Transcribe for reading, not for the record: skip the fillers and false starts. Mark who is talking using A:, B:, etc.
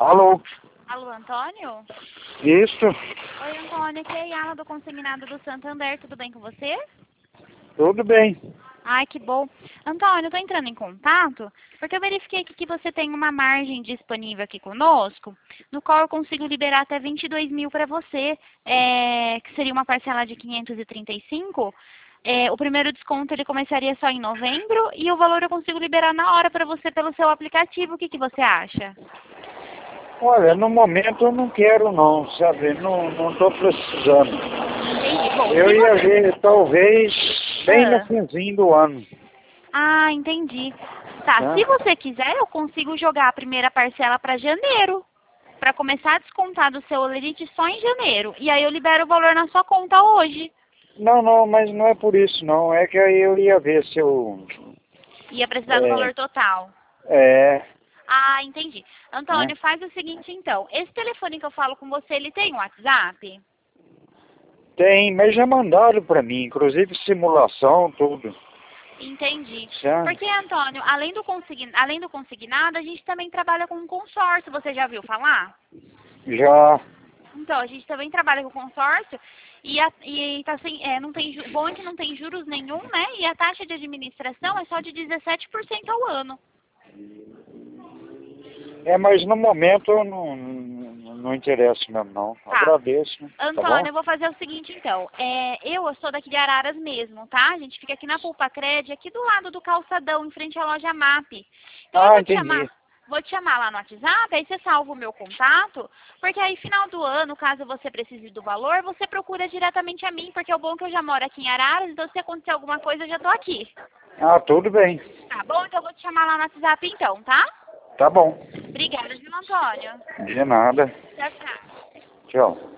A: Alô?
B: Alô, Antônio?
A: Isso?
B: Oi, Antônio, aqui é a Yala do Consignado do Santander, tudo bem com você?
A: Tudo bem.
B: Ai, que bom. Antônio, eu tô entrando em contato porque eu verifiquei aqui que você tem uma margem disponível aqui conosco, no qual eu consigo liberar até 22 mil para você, que seria uma parcela de 535. O primeiro desconto ele começaria só em novembro e o valor eu consigo liberar na hora para você pelo seu aplicativo. O que você acha?
A: Olha, no momento eu não quero não, sabe? Não estou precisando.
B: Entendi. Bom,
A: Eu
B: se
A: ia
B: você...
A: ver talvez bem no
B: Ah.
A: finzinho do ano.
B: Ah, entendi. Tá,
A: Tá?
B: se você quiser, eu consigo jogar a primeira parcela para janeiro, para começar a descontar do seu Olerite só em janeiro. E aí eu libero o valor na sua conta hoje.
A: Não, mas não é por isso não. É que aí eu ia ver se eu...
B: Ia precisar do
A: É,
B: valor total.
A: é,
B: Ah, entendi.
A: né?
B: Antônio, faz o seguinte então. Esse telefone que eu falo com você, ele tem um WhatsApp?
A: Tem, mas já mandaram para mim, inclusive simulação, tudo.
B: Entendi.
A: Certo?
B: Porque, Antônio, além do consignado, a gente também trabalha com consórcio. Você já viu falar?
A: Já.
B: Então, a gente também trabalha com consórcio e tá sem, não tem, bom é que não tem juros nenhum, né? E a taxa de administração é só de 17% ao ano.
A: É, mas no momento eu não interessa mesmo não.
B: Tá.
A: Agradeço, tá bom?
B: Antônio, eu vou fazer o seguinte então. Eu sou daqui de Araras mesmo, tá? A gente fica aqui na Pulpa Cred, aqui do lado do calçadão, em frente à loja MAP. Então eu
A: Ah,
B: vou te chamar.
A: entendi.
B: Vou te chamar lá no WhatsApp, aí você salva o meu contato, porque aí final do ano, caso você precise do valor, você procura diretamente a mim, porque é o bom que eu já moro aqui em Araras, então se acontecer alguma coisa eu já tô aqui.
A: Ah, tudo bem.
B: Tá bom? Então eu vou te chamar lá no WhatsApp então, tá?
A: Tá bom.
B: Obrigada, viu, Antônio?
A: De nada.
B: Tchau, tchau.
A: Tchau.